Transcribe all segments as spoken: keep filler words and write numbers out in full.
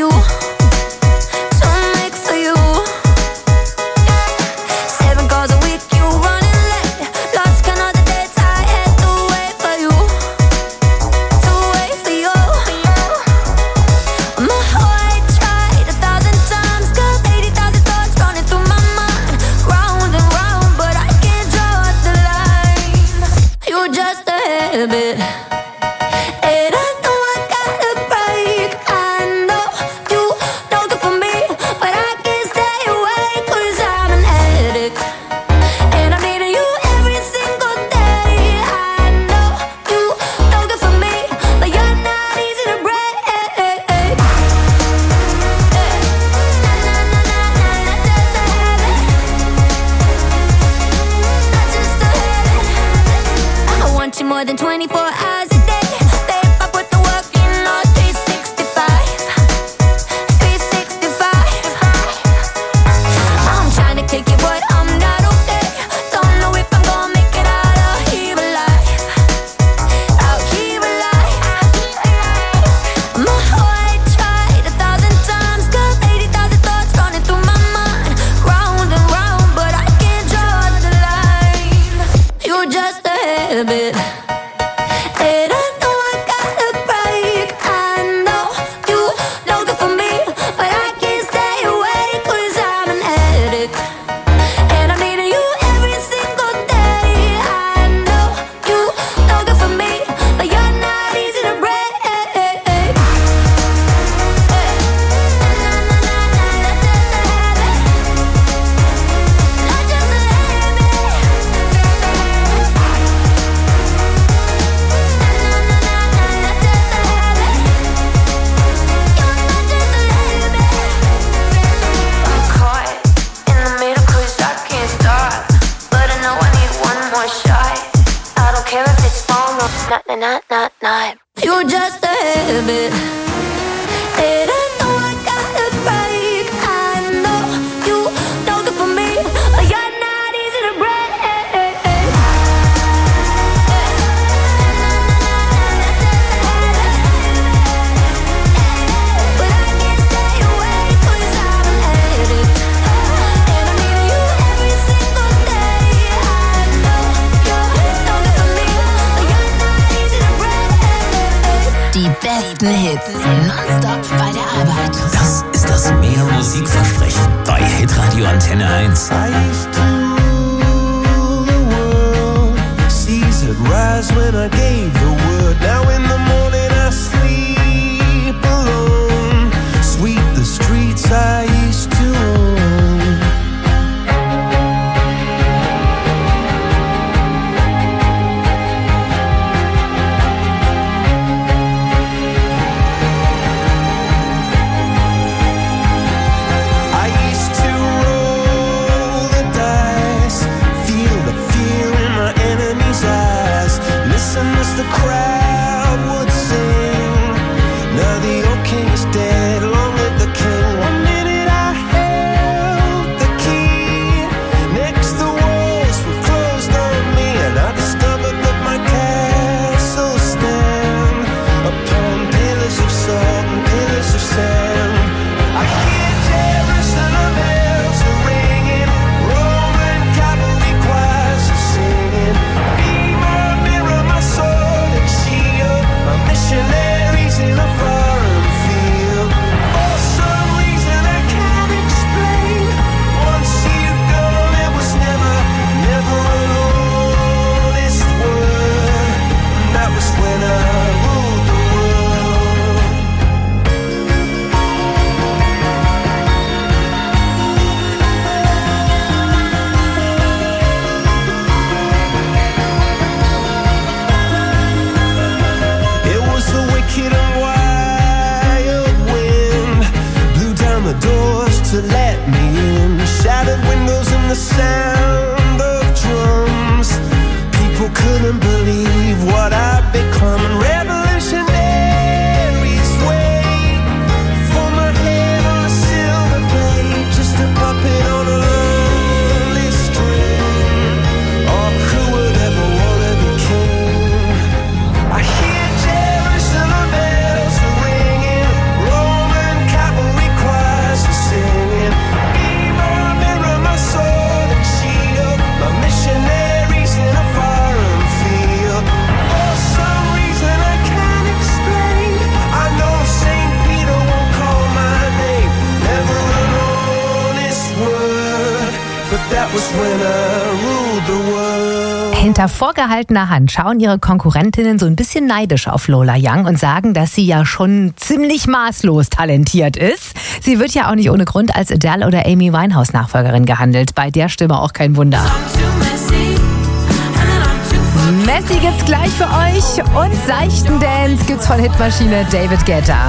you, to make for you. Seven calls a week, you running late. Lost count of the dates I had to wait for you, to wait for you. My heart tried a thousand times, got eighty thousand thoughts running through my mind, round and round, but I can't draw the line. You're just a habit. More than twenty-four hours a day. Stay up with the work, you know, three sixty-five. three sixty-five. I'm trying to kick it, but I'm not okay. Don't know if I'm gonna make it out of here alive. Out here alive. My heart tried a thousand times, got eighty thousand thoughts running through my mind, round and round, but I can't draw the line. You're just a habit. Not, not, not, not. You're just a habit. And I know I gotta break. I know you don't good for me, but you're not easy to break. But I can't stay away, cause I'm an addict. And I need you every single day. I know you don't good for me, but you're not easy to break. Die besten Hits, nonstop bei der Arbeit. Das ist das Mehr Musikversprechen bei Hitradio Antenne eins. I used to rule the world, seas would rise when I gave the word. Now in the morning I sleep alone, sweep the streets I used to own. As the crowd would sing, now the old king is dead, long live the king. One minute I held the key, next the walls were closed on me, and I discovered that my castle stand upon pillars of salt and pillars of sand. I hear Jerusalem bells are ringing, Roman cavalry choirs are singing. Be my mirror, my sword and shield, my missionaries in a foreign field. For some reason I can't explain, once you've gone it was never, never an honest word. And that was when I ruled the world. It was the wicked and wild wind, blew down the doors to let me in, shattered windows and the sound of drums. People couldn't believe what I'd become, and revolutionaries wait for my head on a silver plate, just a puppet on a lonely string. Oh, who would ever wanna be king? I hear Jerusalem bells are ringing, Roman cavalry was when I ruled the world. Hinter vorgehaltener Hand schauen ihre Konkurrentinnen so ein bisschen neidisch auf Lola Young und sagen, dass sie ja schon ziemlich maßlos talentiert ist. Sie wird ja auch nicht ohne Grund als Adele oder Amy Winehouse Nachfolgerin gehandelt. Bei der Stimme auch kein Wunder. Messi gibt's gleich für euch und seichten Dance gibt's von Hitmaschine David Guetta.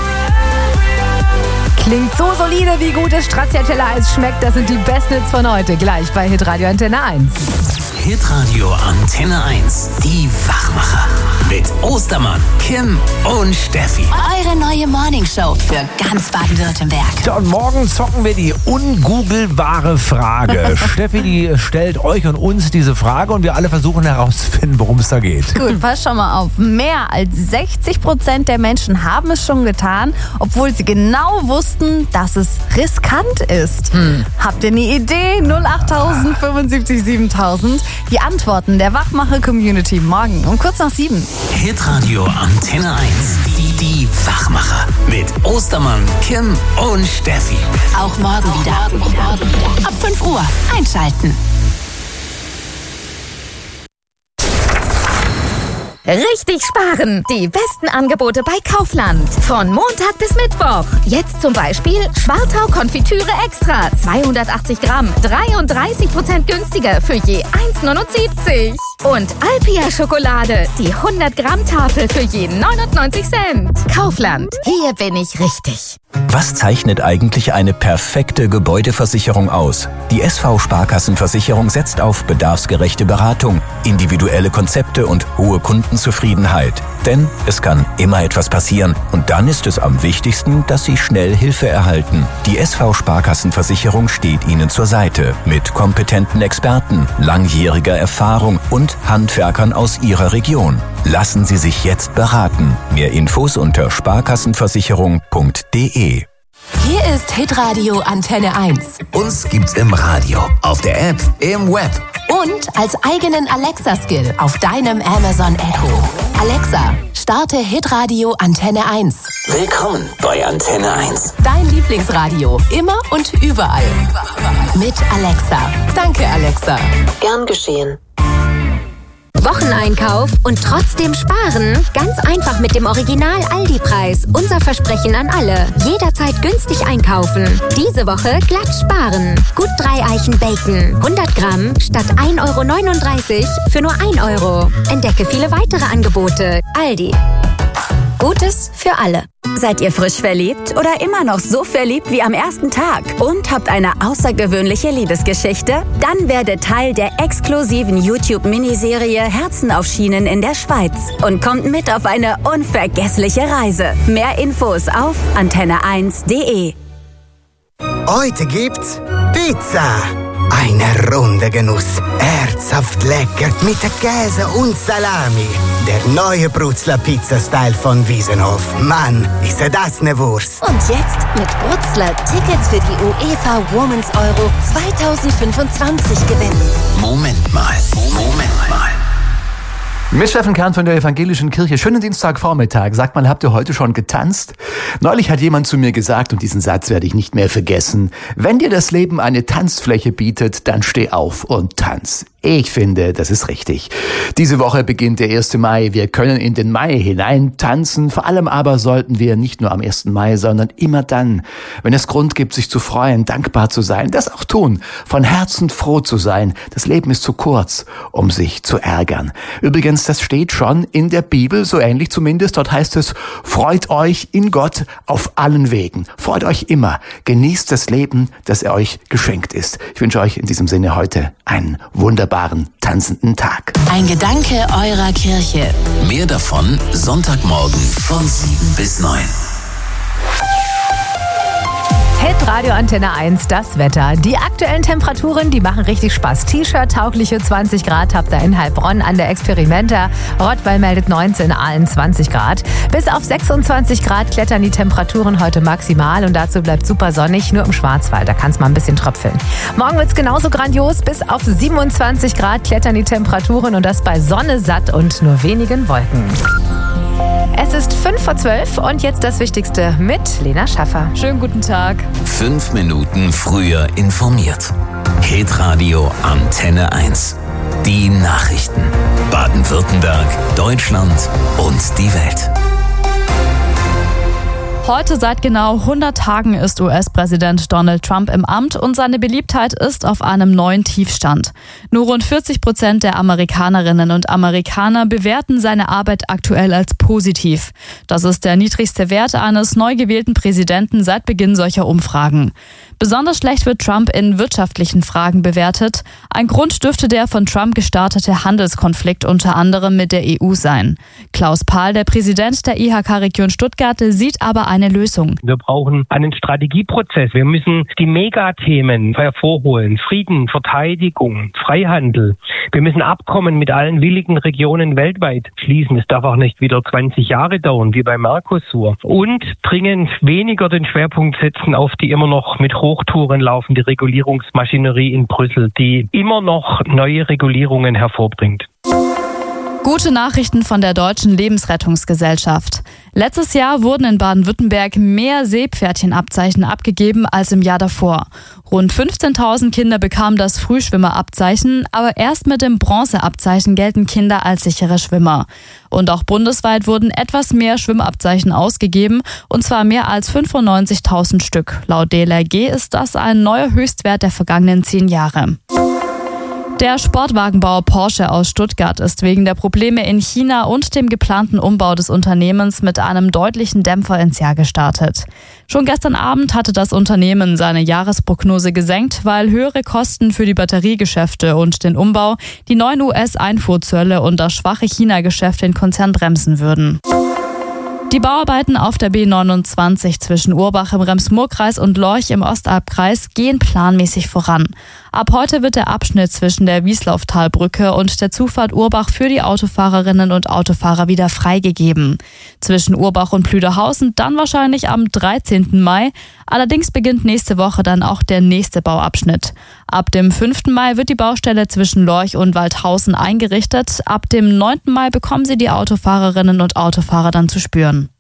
Klingt so solide, wie gutes Stracciatella-Eis schmeckt. Das sind die besten Hits von heute. Gleich bei Hitradio Antenne eins. Hitradio Antenne eins. Die Wachmacher. Mit Ostermann, Kim und Steffi. Eure neue Morningshow für ganz Baden-Württemberg. Ja, und morgen zocken wir die ungoogelbare Frage. Steffi, die stellt euch und uns diese Frage und wir alle versuchen herauszufinden, worum es da geht. Gut, pass schon mal auf. Mehr als sechzig Prozent der Menschen haben es schon getan, obwohl sie genau wussten, dass es riskant ist. Hm. Habt ihr eine Idee? null acht tausend fünfundsiebzig siebentausend. Die Antworten der Wachmacher-Community morgen um kurz nach sieben. Hitradio Antenne eins. Die, die Wachmacher. Mit Ostermann, Kim und Steffi. Auch morgen wieder. Ab fünf Uhr einschalten. Richtig sparen! Die besten Angebote bei Kaufland. Von Montag bis Mittwoch. Jetzt zum Beispiel Schwartau Konfitüre Extra. zweihundertachtzig Gramm. dreiunddreißig Prozent günstiger für je eins neunundsiebzig. Und Alpia Schokolade. Die hundert Gramm Tafel für je neunundneunzig Cent. Kaufland. Hier bin ich richtig. Was zeichnet eigentlich eine perfekte Gebäudeversicherung aus? Die S V Sparkassenversicherung setzt auf bedarfsgerechte Beratung, individuelle Konzepte und hohe Kundenzufriedenheit. Denn es kann immer etwas passieren und dann ist es am wichtigsten, dass Sie schnell Hilfe erhalten. Die S V Sparkassenversicherung steht Ihnen zur Seite mit kompetenten Experten, langjähriger Erfahrung und Handwerkern aus Ihrer Region. Lassen Sie sich jetzt beraten. Mehr Infos unter sparkassenversicherung punkt de. Hier ist Hitradio Antenne eins. Uns gibt's im Radio, auf der App, im Web. Und als eigenen Alexa-Skill auf deinem Amazon Echo. Alexa, starte Hitradio Antenne eins. Willkommen bei Antenne eins. Dein Lieblingsradio, immer und überall. Mit Alexa. Danke, Alexa. Gern geschehen. Wocheneinkauf und trotzdem sparen? Ganz einfach mit dem Original Aldi-Preis. Unser Versprechen an alle. Jederzeit günstig einkaufen. Diese Woche glatt sparen. Gut drei Eichen Bacon. hundert Gramm statt ein Euro neununddreißig für nur ein Euro. Entdecke viele weitere Angebote. Aldi. Gutes für alle. Seid ihr frisch verliebt oder immer noch so verliebt wie am ersten Tag und habt eine außergewöhnliche Liebesgeschichte? Dann werdet Teil der exklusiven YouTube-Miniserie Herzen auf Schienen in der Schweiz und kommt mit auf eine unvergessliche Reise. Mehr Infos auf antenne eins punkt de. Heute gibt's Pizza. Eine runde Genuss, herzhaft lecker mit Käse und Salami. Der neue Brutzler Pizza-Style von Wiesenhof. Mann, ist das ne Wurst. Und jetzt mit Brutzler Tickets für die UEFA Women's Euro zweitausendfünfundzwanzig gewinnen. Moment mal, Moment mal. Mit Steffen Kern von der Evangelischen Kirche. Schönen Dienstagvormittag. Sagt mal, habt ihr heute schon getanzt? Neulich hat jemand zu mir gesagt, und diesen Satz werde ich nicht mehr vergessen: Wenn dir das Leben eine Tanzfläche bietet, dann steh auf und tanz. Ich finde, das ist richtig. Diese Woche beginnt der erste Mai. Wir können in den Mai hinein tanzen. Vor allem aber sollten wir nicht nur am ersten Mai, sondern immer dann, wenn es Grund gibt, sich zu freuen, dankbar zu sein, das auch tun, von Herzen froh zu sein. Das Leben ist zu kurz, um sich zu ärgern. Übrigens, das steht schon in der Bibel, so ähnlich zumindest. Dort heißt es: Freut euch in Gott auf allen Wegen. Freut euch immer. Genießt das Leben, das er euch geschenkt ist. Ich wünsche euch in diesem Sinne heute einen wunderbaren tanzenden Tag. Ein Gedanke eurer Kirche. Mehr davon Sonntagmorgen von sieben bis neun. Hitradio Antenne eins, das Wetter. Die aktuellen Temperaturen, die machen richtig Spaß. T-Shirt-taugliche zwanzig Grad habt ihr in Heilbronn an der Experimenta. Rottweil meldet neunzehn, Aalen zwanzig Grad. Bis auf sechsundzwanzig Grad klettern die Temperaturen heute maximal und dazu bleibt super sonnig, nur im Schwarzwald, da kann es mal ein bisschen tröpfeln. Morgen wird es genauso grandios, bis auf siebenundzwanzig Grad klettern die Temperaturen und das bei Sonne satt und nur wenigen Wolken. Es ist fünf vor zwölf und jetzt das Wichtigste mit Lena Schaffer. Schönen guten Tag. Fünf Minuten früher informiert. Hitradio Antenne eins. Die Nachrichten. Baden-Württemberg, Deutschland und die Welt. Heute seit genau hundert Tagen ist U S-Präsident Donald Trump im Amt und seine Beliebtheit ist auf einem neuen Tiefstand. Nur rund vierzig Prozent der Amerikanerinnen und Amerikaner bewerten seine Arbeit aktuell als positiv. Das ist der niedrigste Wert eines neu gewählten Präsidenten seit Beginn solcher Umfragen. Besonders schlecht wird Trump in wirtschaftlichen Fragen bewertet. Ein Grund dürfte der von Trump gestartete Handelskonflikt unter anderem mit der E U sein. Klaus Pahl, der Präsident der I H K-Region Stuttgart, sieht aber eine Lösung. Wir brauchen einen Strategieprozess. Wir müssen die Megathemen hervorholen. Frieden, Verteidigung, Freihandel. Wir müssen Abkommen mit allen willigen Regionen weltweit schließen. Es darf auch nicht wieder zwanzig Jahre dauern, wie bei Mercosur. Und dringend weniger den Schwerpunkt setzen auf die immer noch mit Hochtouren laufende Regulierungsmaschinerie in Brüssel, die immer noch neue Regulierungen hervorbringt. Gute Nachrichten von der Deutschen Lebensrettungsgesellschaft. Letztes Jahr wurden in Baden-Württemberg mehr Seepferdchenabzeichen abgegeben als im Jahr davor. Rund fünfzehntausend Kinder bekamen das Frühschwimmerabzeichen, aber erst mit dem Bronzeabzeichen gelten Kinder als sichere Schwimmer. Und auch bundesweit wurden etwas mehr Schwimmabzeichen ausgegeben, und zwar mehr als fünfundneunzigtausend Stück. Laut D L R G ist das ein neuer Höchstwert der vergangenen zehn Jahre. Der Sportwagenbauer Porsche aus Stuttgart ist wegen der Probleme in China und dem geplanten Umbau des Unternehmens mit einem deutlichen Dämpfer ins Jahr gestartet. Schon gestern Abend hatte das Unternehmen seine Jahresprognose gesenkt, weil höhere Kosten für die Batteriegeschäfte und den Umbau, die neuen U S-Einfuhrzölle und das schwache China-Geschäft den Konzern bremsen würden. Die Bauarbeiten auf der B neunundzwanzig zwischen Urbach im Rems-Murr-Kreis und Lorch im Ostalbkreis gehen planmäßig voran. Ab heute wird der Abschnitt zwischen der Wieslauftalbrücke und der Zufahrt Urbach für die Autofahrerinnen und Autofahrer wieder freigegeben. Zwischen Urbach und Plüderhausen dann wahrscheinlich am dreizehnten Mai. Allerdings beginnt nächste Woche dann auch der nächste Bauabschnitt. Ab dem fünften Mai wird die Baustelle zwischen Lorch und Waldhausen eingerichtet. Ab dem neunten Mai bekommen sie die Autofahrerinnen und Autofahrer dann zu spüren.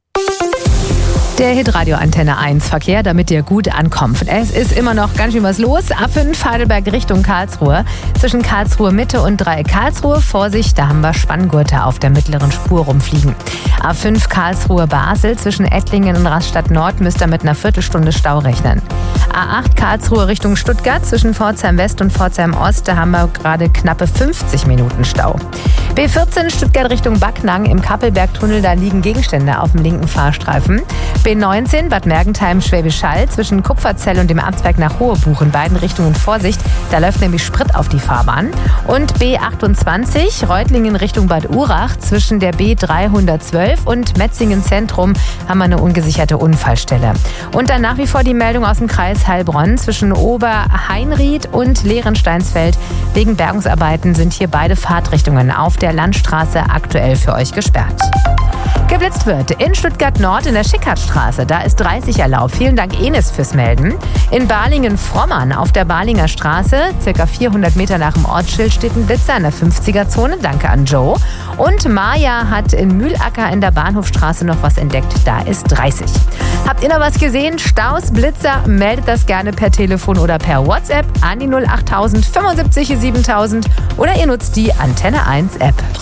Der Hitradio Antenne eins Verkehr, damit ihr gut ankommt. Es ist immer noch ganz schön was los. A fünf Heidelberg Richtung Karlsruhe. Zwischen Karlsruhe Mitte und Dreieck Karlsruhe. Vorsicht, da haben wir Spanngurte auf der mittleren Spur rumfliegen. A fünf Karlsruhe Basel. Zwischen Ettlingen und Rastatt Nord müsst ihr mit einer Viertelstunde Stau rechnen. A acht Karlsruhe Richtung Stuttgart. Zwischen Pforzheim West und Pforzheim Ost. Da haben wir gerade knappe fünfzig Minuten Stau. B vierzehn Stuttgart Richtung Backnang. Im Kappelbergtunnel, da liegen Gegenstände auf dem linken Fahrstreifen. B neunzehn Bad Mergentheim Schwäbisch Hall zwischen Kupferzell und dem Amtsberg nach Hohebuch in beiden Richtungen Vorsicht, da läuft nämlich Sprit auf die Fahrbahn. Und B achtundzwanzig Reutlingen Richtung Bad Urach zwischen der B dreihundertzwölf und Metzingen Zentrum haben wir eine ungesicherte Unfallstelle. Und dann nach wie vor die Meldung aus dem Kreis Heilbronn zwischen Oberheinried und Lehrensteinsfeld. Wegen Bergungsarbeiten sind hier beide Fahrtrichtungen auf der Landstraße aktuell für euch gesperrt. Geblitzt wird in Stuttgart Nord in der Schickhartstraße. Da ist dreißig erlaubt. Vielen Dank Enes fürs Melden. In Balingen-Frommern auf der Balinger Straße, circa vierhundert Meter nach dem Ortsschild, steht ein Blitzer in der fünfziger-Zone. Danke an Joe. Und Maja hat in Mühlacker in der Bahnhofstraße noch was entdeckt. Da ist dreißig. Habt ihr noch was gesehen? Staus, Blitzer? Meldet das gerne per Telefon oder per WhatsApp an die null achttausend fünfundsiebzig siebentausend oder ihr nutzt die Antenne eins App.